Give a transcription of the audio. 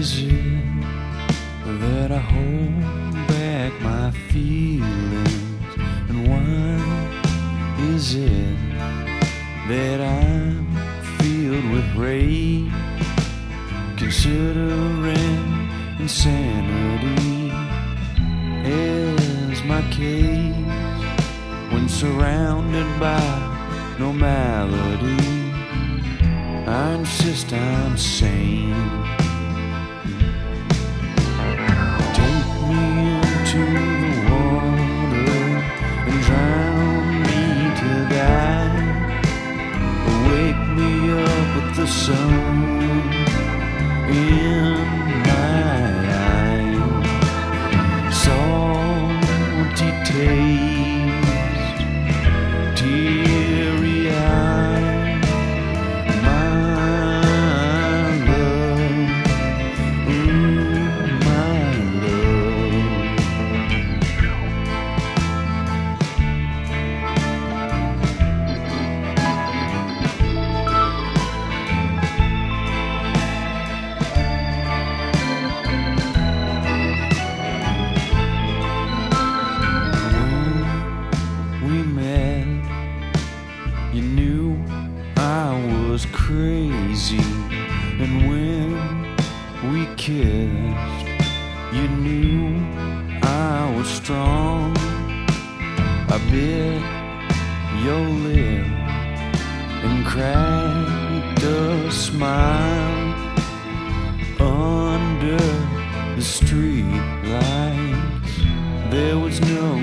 is it that I hold back my feelings? And why is it that I'm filled with rage, considering insanity as my case when surrounded by normality? I insist I'm sane. Take me into the water and drown me to die. Wake me up with the sun in my eyes. Salty taste, teary-eyed. You knew I was crazy, and when we kissed, you knew I was strong. I bit your lip and cracked a smile under the street lights. There was no